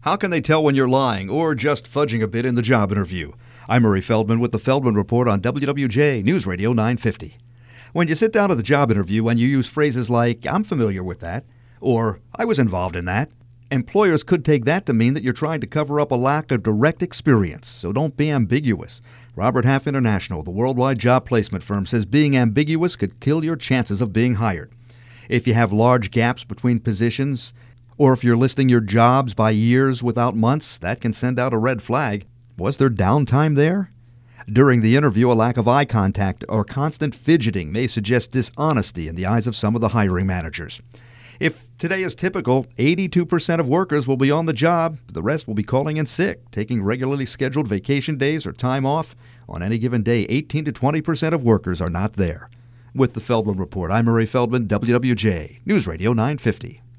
How can they tell when you're lying or just fudging a bit in the job interview? I'm Murray Feldman with the Feldman Report on WWJ News Radio 950. When you sit down at the job interview and you use phrases like, "I'm familiar with that," or "I was involved in that," employers could take that to mean that you're trying to cover up a lack of direct experience, so don't be ambiguous. Robert Half International, the worldwide job placement firm, says being ambiguous could kill your chances of being hired. If you have large gaps between positions, or if you're listing your jobs by years without months, that can send out a red flag. Was there downtime there? During the interview, a lack of eye contact or constant fidgeting may suggest dishonesty in the eyes of some of the hiring managers. If today is typical, 82% of workers will be on the job. The rest will be calling in sick, taking regularly scheduled vacation days or time off. On any given day, 18 to 20% of workers are not there. With the Feldman Report, I'm Murray Feldman, WWJ News Radio 950.